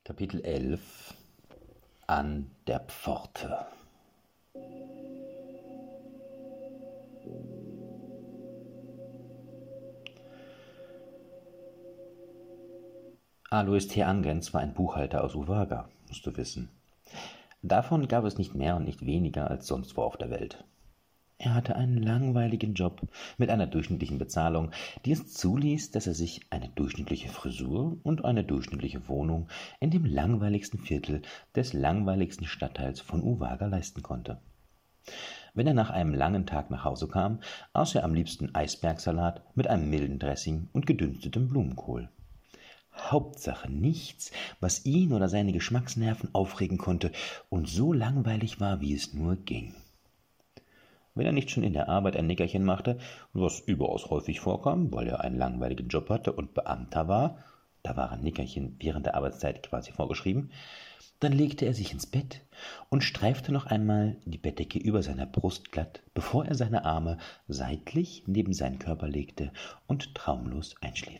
Kapitel 11 An der Pforte. Alois T. Angens war ein Buchhalter aus Uraga, musst du wissen. Davon gab es nicht mehr und nicht weniger als sonst wo auf der Welt. Er hatte einen langweiligen Job mit einer durchschnittlichen Bezahlung, die es zuließ, dass er sich eine durchschnittliche Frisur und eine durchschnittliche Wohnung in dem langweiligsten Viertel des langweiligsten Stadtteils von Uraga leisten konnte. Wenn er nach einem langen Tag nach Hause kam, aß er am liebsten Eisbergsalat mit einem milden Dressing und gedünstetem Blumenkohl. Hauptsache nichts, was ihn oder seine Geschmacksnerven aufregen konnte und so langweilig war, wie es nur ging. Wenn er nicht schon in der Arbeit ein Nickerchen machte, was überaus häufig vorkam, weil er einen langweiligen Job hatte und Beamter war, da waren Nickerchen während der Arbeitszeit quasi vorgeschrieben, dann legte er sich ins Bett und streifte noch einmal die Bettdecke über seiner Brust glatt, bevor er seine Arme seitlich neben seinen Körper legte und traumlos einschlief.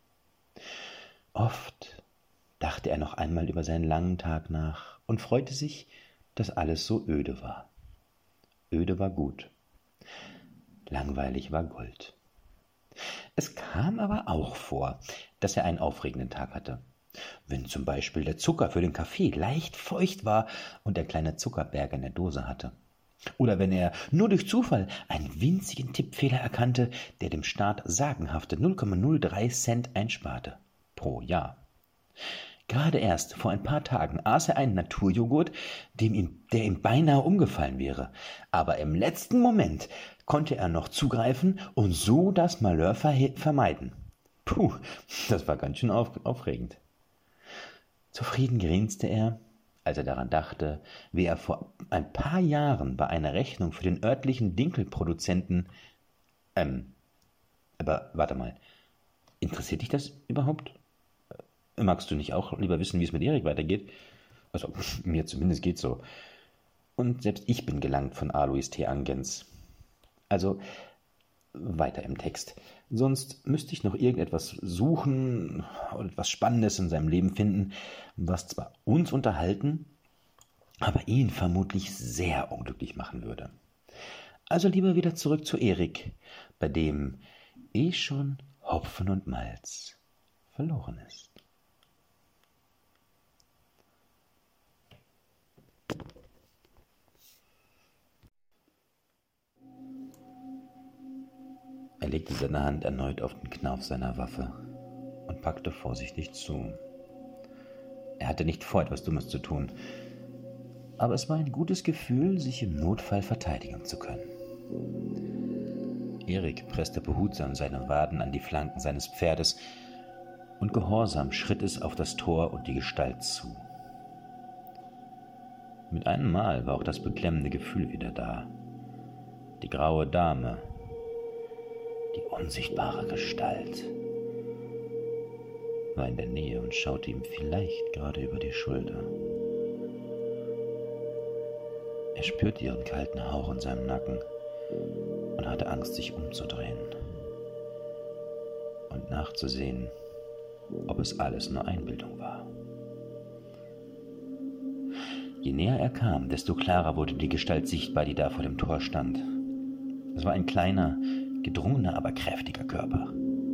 Oft dachte er noch einmal über seinen langen Tag nach und freute sich, dass alles so öde war. Öde war gut. Langweilig war Gold. Es kam aber auch vor, dass er einen aufregenden Tag hatte. Wenn zum Beispiel der Zucker für den Kaffee leicht feucht war und er kleine Zuckerberge in der Dose hatte. Oder wenn er nur durch Zufall einen winzigen Tippfehler erkannte, der dem Staat sagenhafte 0,03 Cent einsparte. Pro Jahr. Gerade erst vor ein paar Tagen aß er einen Naturjoghurt, der ihm beinahe umgefallen wäre. Aber im letzten Moment konnte er noch zugreifen und so das Malheur vermeiden. Puh, das war ganz schön aufregend. Zufrieden grinste er, als er daran dachte, wie er vor ein paar Jahren bei einer Rechnung für den örtlichen Dinkelproduzenten aber warte mal, interessiert dich das überhaupt? Magst du nicht auch lieber wissen, wie es mit Erik weitergeht? Also, mir zumindest geht's so. Und selbst ich bin gelangt von Alois T. Angens. Also, weiter im Text. Sonst müsste ich noch irgendetwas suchen oder etwas Spannendes in seinem Leben finden, was zwar uns unterhalten, aber ihn vermutlich sehr unglücklich machen würde. Also lieber wieder zurück zu Erik, bei dem schon Hopfen und Malz verloren ist. Er legte seine Hand erneut auf den Knauf seiner Waffe und packte vorsichtig zu. Er hatte nicht vor, etwas Dummes zu tun, aber es war ein gutes Gefühl, sich im Notfall verteidigen zu können. Erik presste behutsam seine Waden an die Flanken seines Pferdes und gehorsam schritt es auf das Tor und die Gestalt zu. Mit einem Mal war auch das beklemmende Gefühl wieder da. Die graue Dame, die unsichtbare Gestalt, war in der Nähe und schaute ihm vielleicht gerade über die Schulter. Er spürte ihren kalten Hauch in seinem Nacken und hatte Angst, sich umzudrehen und nachzusehen, ob es alles nur Einbildung war. Je näher er kam, desto klarer wurde die Gestalt sichtbar, die da vor dem Tor stand. Es war ein kleiner, gedrungener, aber kräftiger Körper.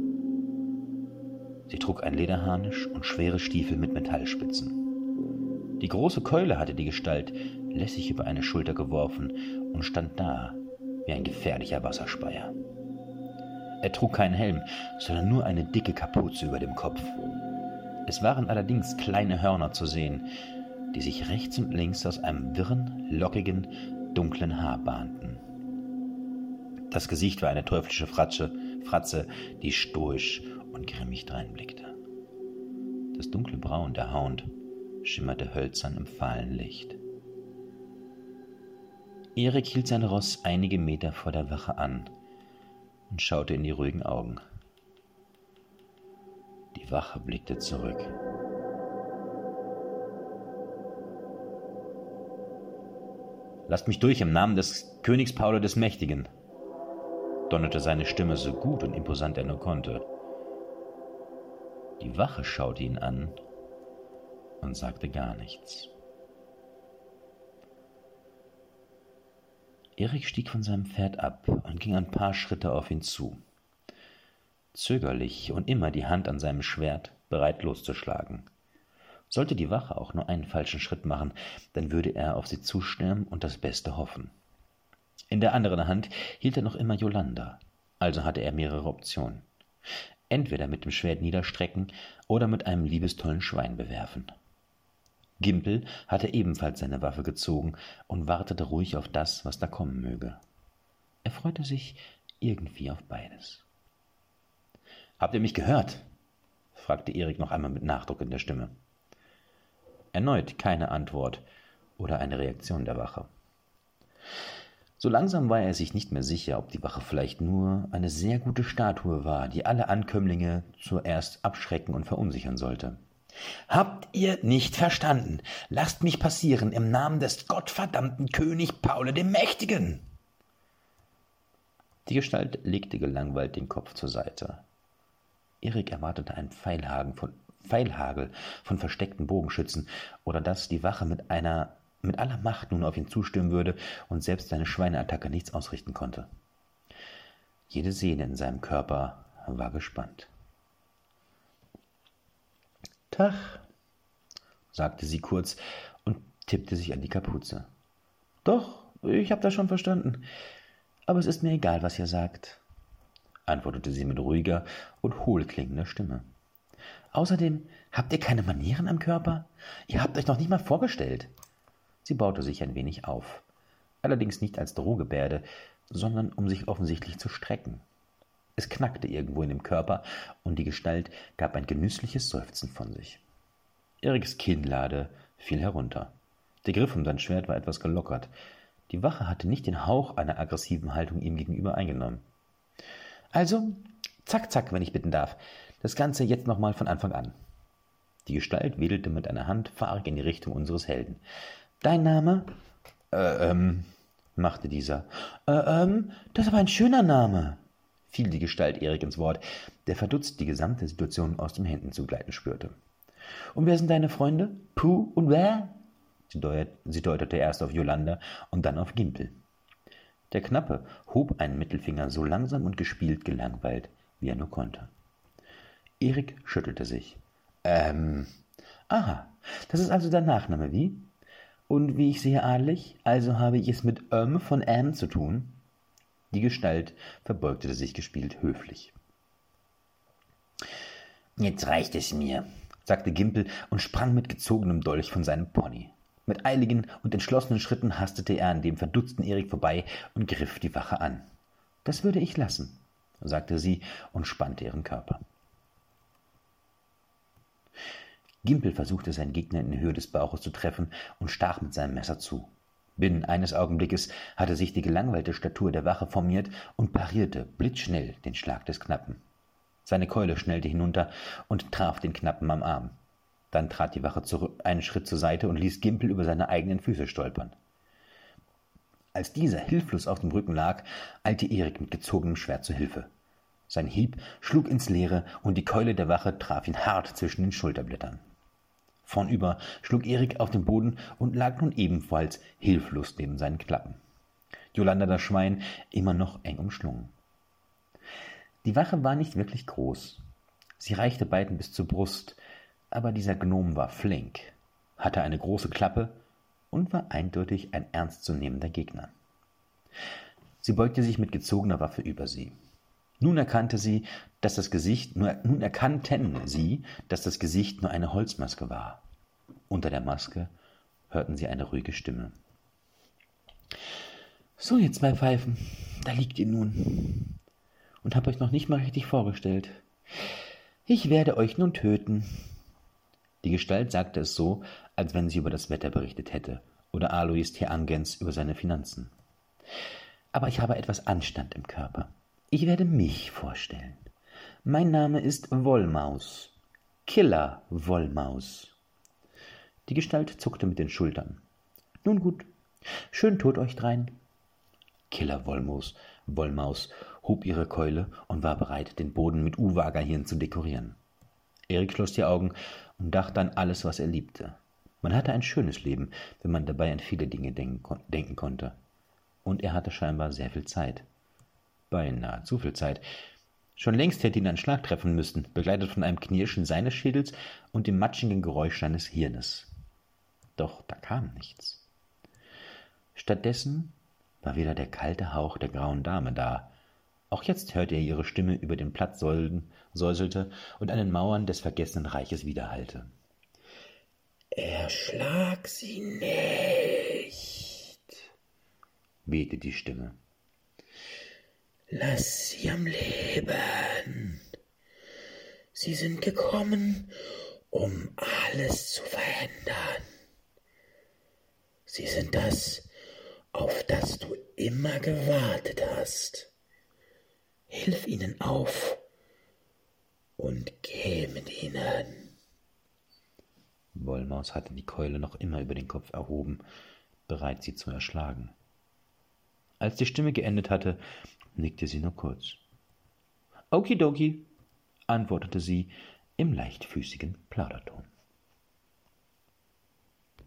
Sie trug ein Lederharnisch und schwere Stiefel mit Metallspitzen. Die große Keule hatte die Gestalt lässig über eine Schulter geworfen und stand da wie ein gefährlicher Wasserspeier. Er trug keinen Helm, sondern nur eine dicke Kapuze über dem Kopf. Es waren allerdings kleine Hörner zu sehen, die sich rechts und links aus einem wirren, lockigen, dunklen Haar bahnten. Das Gesicht war eine teuflische Fratze, die stoisch und grimmig dreinblickte. Das dunkle Braun der Haut schimmerte hölzern im fahlen Licht. Erik hielt sein Ross einige Meter vor der Wache an und schaute in die ruhigen Augen. Die Wache blickte zurück. »Lasst mich durch im Namen des Königs Paul des Mächtigen«, donnerte seine Stimme so gut und imposant er nur konnte. Die Wache schaute ihn an und sagte gar nichts. Erik stieg von seinem Pferd ab und ging ein paar Schritte auf ihn zu. Zögerlich und immer die Hand an seinem Schwert, bereit loszuschlagen. Sollte die Wache auch nur einen falschen Schritt machen, dann würde er auf sie zustürmen und das Beste hoffen. In der anderen Hand hielt er noch immer Yolanda, also hatte er mehrere Optionen. Entweder mit dem Schwert niederstrecken oder mit einem liebestollen Schwein bewerfen. Gimpel hatte ebenfalls seine Waffe gezogen und wartete ruhig auf das, was da kommen möge. Er freute sich irgendwie auf beides. »Habt ihr mich gehört?« fragte Erik noch einmal mit Nachdruck in der Stimme. Erneut keine Antwort oder eine Reaktion der Wache. So langsam war er sich nicht mehr sicher, ob die Wache vielleicht nur eine sehr gute Statue war, die alle Ankömmlinge zuerst abschrecken und verunsichern sollte. »Habt ihr nicht verstanden? Lasst mich passieren im Namen des gottverdammten König Paul dem Mächtigen!« Die Gestalt legte gelangweilt den Kopf zur Seite. Erik erwartete einen Pfeilhagel von versteckten Bogenschützen oder dass die Wache mit aller Macht nun auf ihn zustürmen würde und selbst seine Schweineattacke nichts ausrichten konnte. Jede Sehne in seinem Körper war gespannt. »Tag«, sagte sie kurz und tippte sich an die Kapuze. »Doch, ich habe das schon verstanden. Aber es ist mir egal, was ihr sagt«, antwortete sie mit ruhiger und hohlklingender Stimme. »Außerdem habt ihr keine Manieren am Körper? Ihr habt euch noch nicht mal vorgestellt.« Sie baute sich ein wenig auf, allerdings nicht als Drohgebärde, sondern um sich offensichtlich zu strecken. Es knackte irgendwo in dem Körper, und die Gestalt gab ein genüssliches Seufzen von sich. Eriks Kinnlade fiel herunter. Der Griff um sein Schwert war etwas gelockert. Die Wache hatte nicht den Hauch einer aggressiven Haltung ihm gegenüber eingenommen. »Also, zack, zack, wenn ich bitten darf. Das Ganze jetzt nochmal von Anfang an.« Die Gestalt wedelte mit einer Hand fahrig in die Richtung unseres Helden. »Dein Name?« machte dieser. Das ist aber ein schöner Name«, fiel die Gestalt Erik ins Wort, der verdutzt die gesamte Situation aus den Händen zu gleiten spürte. »Und wer sind deine Freunde? Puh und wer?« Sie deutete erst auf Yolanda und dann auf Gimpel. Der Knappe hob einen Mittelfinger so langsam und gespielt gelangweilt, wie er nur konnte. Erik schüttelte sich. Aha, das ist also dein Nachname, wie? Und wie ich sehe adelig, also habe ich es mit von zu tun?« Die Gestalt verbeugte sich gespielt höflich. »Jetzt reicht es mir«, sagte Gimpel und sprang mit gezogenem Dolch von seinem Pony. Mit eiligen und entschlossenen Schritten hastete er an dem verdutzten Erik vorbei und griff die Wache an. »Das würde ich lassen«, sagte sie und spannte ihren Körper. Gimpel versuchte, seinen Gegner in die Höhe des Bauches zu treffen und stach mit seinem Messer zu. Binnen eines Augenblickes hatte sich die gelangweilte Statur der Wache formiert und parierte blitzschnell den Schlag des Knappen. Seine Keule schnellte hinunter und traf den Knappen am Arm. Dann trat die Wache einen Schritt zur Seite und ließ Gimpel über seine eigenen Füße stolpern. Als dieser hilflos auf dem Rücken lag, eilte Erik mit gezogenem Schwert zu Hilfe. Sein Hieb schlug ins Leere und die Keule der Wache traf ihn hart zwischen den Schulterblättern. Vornüber schlug Erik auf den Boden und lag nun ebenfalls hilflos neben seinen Klappen. Yolanda, das Schwein, immer noch eng umschlungen. Die Wache war nicht wirklich groß. Sie reichte beiden bis zur Brust, aber dieser Gnom war flink, hatte eine große Klappe und war eindeutig ein ernstzunehmender Gegner. Sie beugte sich mit gezogener Waffe über sie. Nun erkannten sie, dass das Gesicht nur eine Holzmaske war. Unter der Maske hörten sie eine ruhige Stimme. »So, ihr zwei Pfeifen, da liegt ihr nun und habt euch noch nicht mal richtig vorgestellt. Ich werde euch nun töten.« Die Gestalt sagte es so, als wenn sie über das Wetter berichtet hätte oder Alois Theangens über seine Finanzen. »Aber ich habe etwas Anstand im Körper. Ich werde mich vorstellen. Mein Name ist Wollmaus. Killer Wollmaus.« Die Gestalt zuckte mit den Schultern. »Nun gut, schön tot euch drein.« Killer Wollmaus hob ihre Keule und war bereit, den Boden mit Uvagahirn zu dekorieren. Erik schloss die Augen und dachte an alles, was er liebte. Man hatte ein schönes Leben, wenn man dabei an viele Dinge denken konnte. Und er hatte scheinbar sehr viel Zeit. Beinahe zu viel Zeit. Schon längst hätte ihn ein Schlag treffen müssen, begleitet von einem Knirschen seines Schädels und dem matschigen Geräusch seines Hirnes. Doch da kam nichts. Stattdessen war wieder der kalte Hauch der grauen Dame da. Auch jetzt hörte er ihre Stimme über den Platz säuselte und an den Mauern des vergessenen Reiches widerhallte. »Erschlag sie nicht«, wehte die Stimme. »Lass sie am Leben. Sie sind gekommen, um alles zu verändern. Sie sind das, auf das du immer gewartet hast. Hilf ihnen auf und geh mit ihnen.« Wollmaus hatte die Keule noch immer über den Kopf erhoben, bereit, sie zu erschlagen. Als die Stimme geendet hatte, nickte sie nur kurz. »Okidoki«, antwortete sie im leichtfüßigen Plauderton.